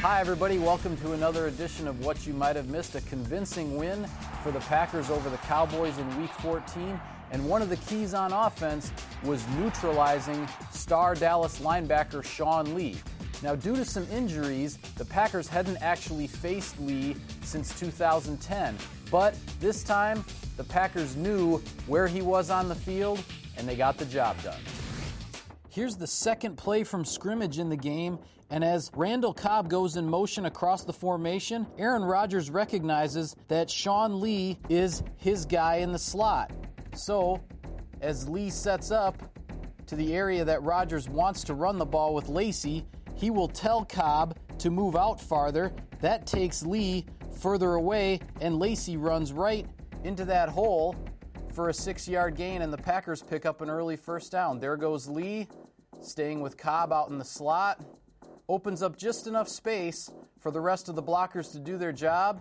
Hi, everybody. Welcome to another edition of What You Might Have Missed. A convincing win for the Packers over the Cowboys in Week 14. And one of the keys on offense was neutralizing star Dallas linebacker Sean Lee. Now, due to some injuries, the Packers hadn't actually faced Lee since 2010. But this time, the Packers knew where he was on the field, and they got the job done. Here's the second play from scrimmage in the game, and as Randall Cobb goes in motion across the formation, Aaron Rodgers recognizes that Sean Lee is his guy in the slot. So, as Lee sets up to the area that Rodgers wants to run the ball with Lacy, he will tell Cobb to move out farther. That takes Lee further away, and Lacy runs right into that hole for a 6-yard gain, and the Packers pick up an early first down. There goes Lee, staying with Cobb out in the slot. Opens up just enough space for the rest of the blockers to do their job,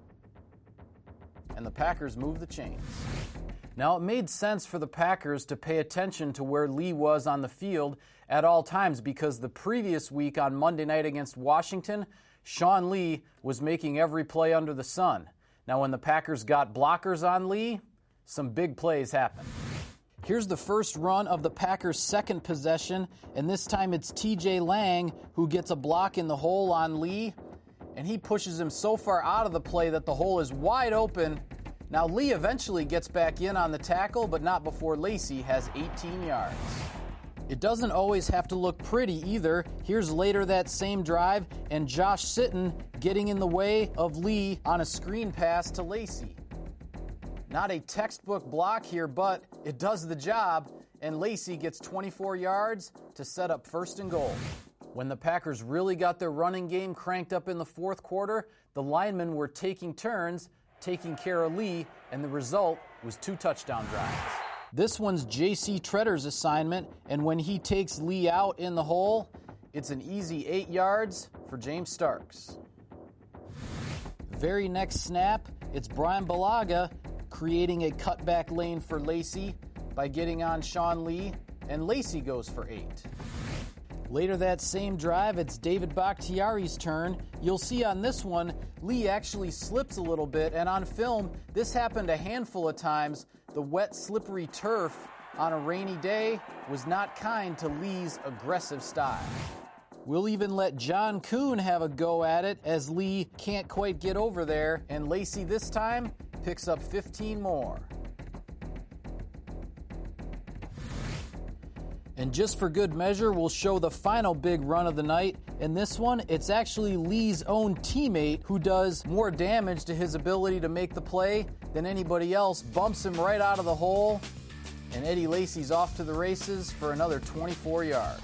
and the Packers move the chains. Now, it made sense for the Packers to pay attention to where Lee was on the field at all times because the previous week on Monday night against Washington, Sean Lee was making every play under the sun. Now, when the Packers got blockers on Lee, some big plays happened. Here's the first run of the Packers' second possession, and this time it's TJ Lang who gets a block in the hole on Lee, and he pushes him so far out of the play that the hole is wide open. Now, Lee eventually gets back in on the tackle, but not before Lacy has 18 yards. It doesn't always have to look pretty either. Here's later that same drive, and Josh Sitton getting in the way of Lee on a screen pass to Lacy. Not a textbook block here, but it does the job, and Lacy gets 24 yards to set up first and goal. When the Packers really got their running game cranked up in the fourth quarter, the linemen were taking turns, taking care of Lee, and the result was 2 touchdown drives. This one's J.C. Tretter's assignment, and when he takes Lee out in the hole, it's an easy 8 yards for James Starks. Very next snap, it's Brian Bulaga creating a cutback lane for Lacy by getting on Sean Lee, and Lacy goes for 8. Later that same drive, it's David Bakhtiari's turn. You'll see on this one, Lee actually slips a little bit, and on film, this happened a handful of times. The wet, slippery turf on a rainy day was not kind to Lee's aggressive style. We'll even let John Kuhn have a go at it as Lee can't quite get over there, and Lacy this time picks up 15 more. And just for good measure, we'll show the final big run of the night. In this one, it's actually Lee's own teammate who does more damage to his ability to make the play than anybody else, bumps him right out of the hole, and Eddie Lacy's off to the races for another 24 yards.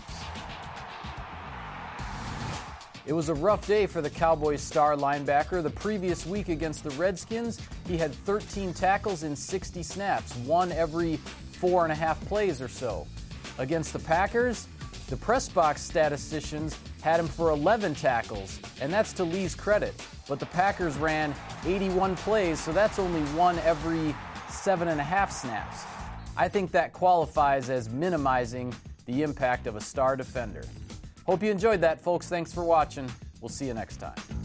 It was a rough day for the Cowboys star linebacker. The previous week against the Redskins, he had 13 tackles in 60 snaps, one every 4.5 plays or so. Against the Packers, the press box statisticians had him for 11 tackles, and that's to Lee's credit. But the Packers ran 81 plays, so that's only one every 7.5 snaps. I think that qualifies as minimizing the impact of a star defender. Hope you enjoyed that, folks. Thanks for watching. We'll see you next time.